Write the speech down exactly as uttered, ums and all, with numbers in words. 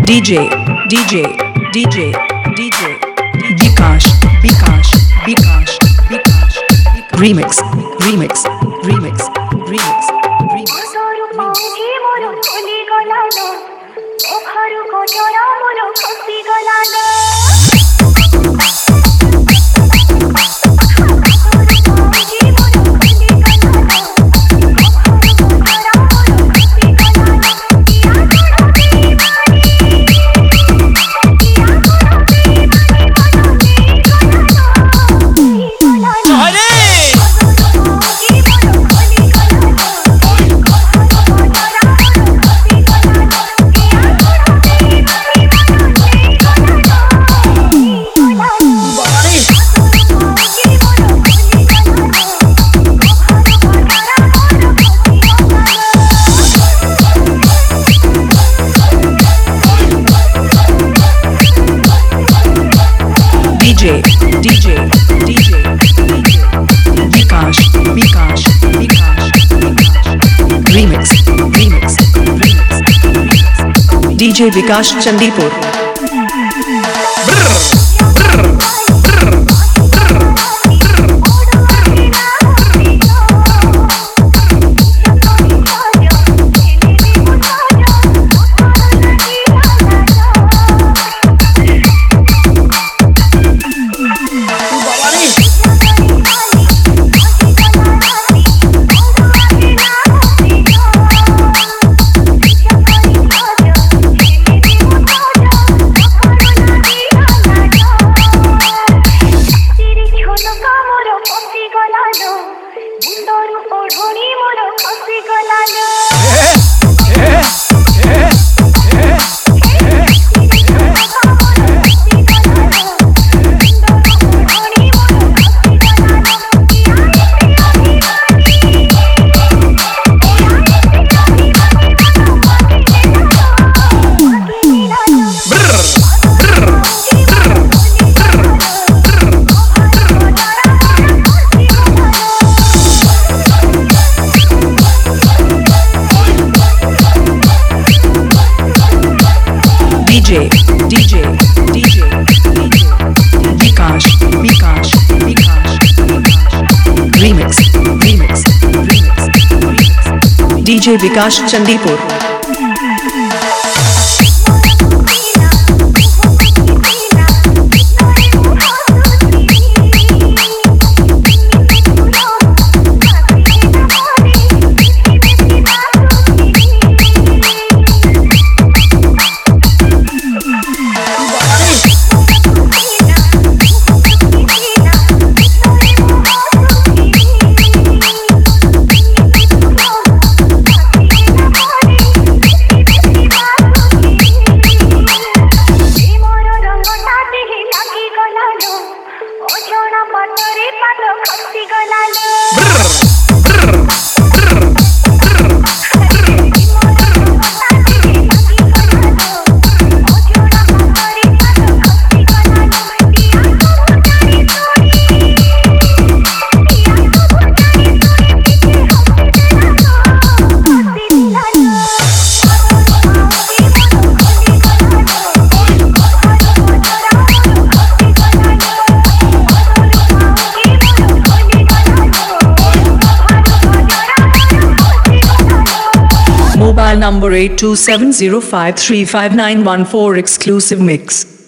DJ, DJ, DJ, DJ, Vikash, Vikash, Vikash, Vikash, Remix, Remix, Remix, Remix, Remix. DJ, DJ, DJ, DJ, Vikash, Vikash, Vikash, Remix, Remix, Remix, Remix, D J Vikash Chandipur. DJ, DJ, DJ, DJ, Vikash, Vikash, Vikash, Remix, Remix, Remix, Remix, D J Vikash Chandipur. Mobile number eight two seven zero five three five nine one four exclusive mix.